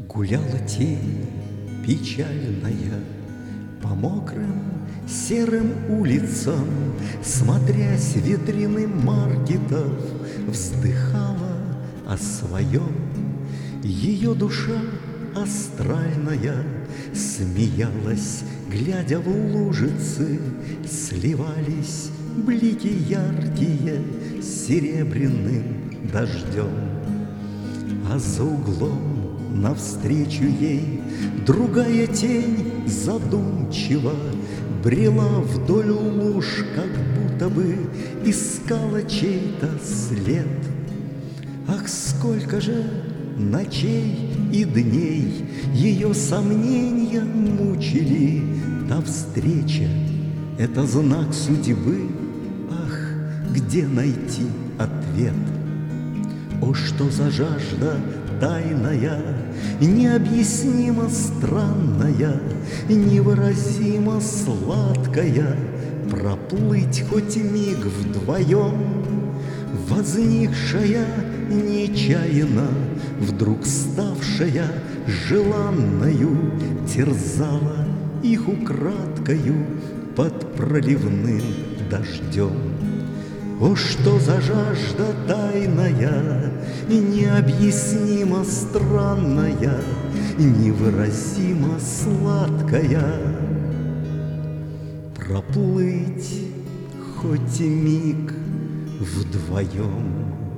Гуляла тень печальная по мокрым серым улицам, смотрясь в витрины маркетов, вздыхала о своем. Ее душа астральная смеялась, глядя в лужицы, сливались блики яркие с серебряным дождем. А за углом навстречу ей другая тень задумчиво брела вдоль луж, как будто бы искала чей-то след. Ах, сколько же ночей и дней ее сомнения мучили, та встреча — это знак судьбы. Ах, где найти ответ? О, что за жажда тайная, необъяснимо странная, невыразимо сладкая, проплыть хоть миг вдвоем, возникшая нечаянно, вдруг ставшая желанною, терзала их украдкою под проливным дождем. О, что за жажда тайная, необъяснимо странная, невыразимо сладкая, проплыть хоть и миг вдвоем.